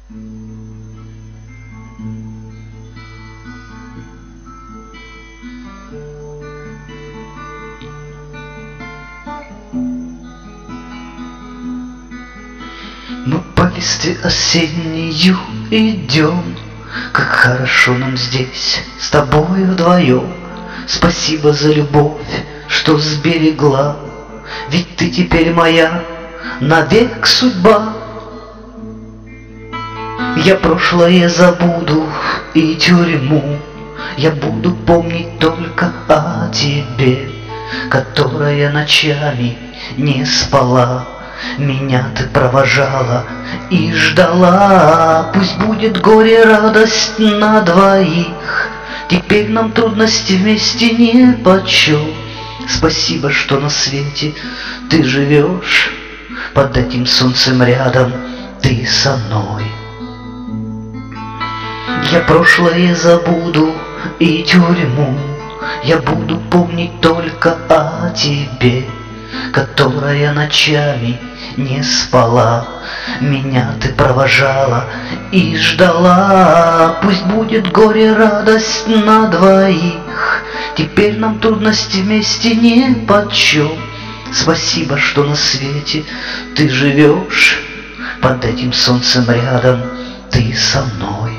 Мы по листве осеннею идем, как хорошо нам здесь с тобой вдвоем. Спасибо за любовь, что сберегла, ведь ты теперь моя навек судьба. Я прошлое забуду и тюрьму, я буду помнить только о тебе, которая ночами не спала. Меня ты провожала и ждала. Пусть будет горе, радость на двоих, теперь нам трудности вместе нипочем. Спасибо, что на свете ты живешь, под этим солнцем рядом ты со мной. Я прошлое забуду и тюрьму, я буду помнить только о тебе, которая ночами не спала. Меня ты провожала и ждала. Пусть будет горе, радость на двоих, теперь нам трудности вместе нипочем. Спасибо, что на свете ты живешь, под этим солнцем рядом ты со мной.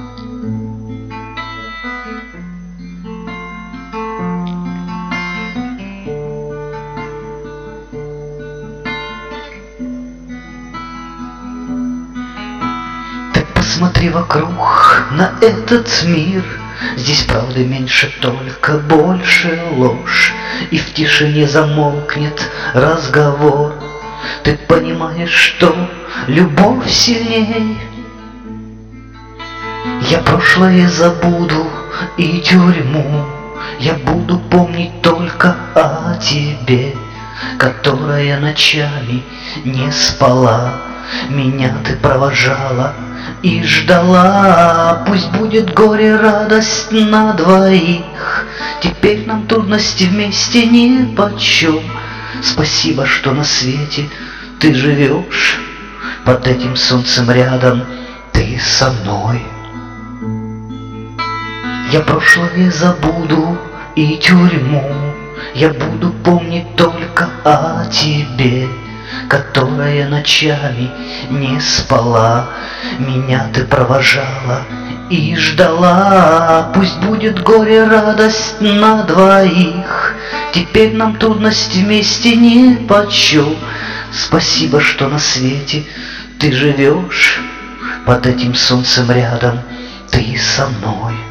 Посмотри вокруг на этот мир, здесь правды меньше, только больше ложь, и в тишине замолкнет разговор. Ты понимаешь, что любовь сильней. Я прошлое забуду и тюрьму, я буду помнить только о тебе, которая ночами не спала. Меня ты провожала и ждала. Пусть будет горе, радость на двоих, теперь нам трудности вместе нипочем. Спасибо, что на свете ты живешь, под этим солнцем рядом ты со мной. Я прошлое забуду и тюрьму, я буду помнить только о тебе, которая ночами не спала. Меня ты провожала и ждала. Пусть будет горе, радость на двоих, теперь нам трудности вместе нипочем. Спасибо, что на свете ты живешь, под этим солнцем рядом ты со мной.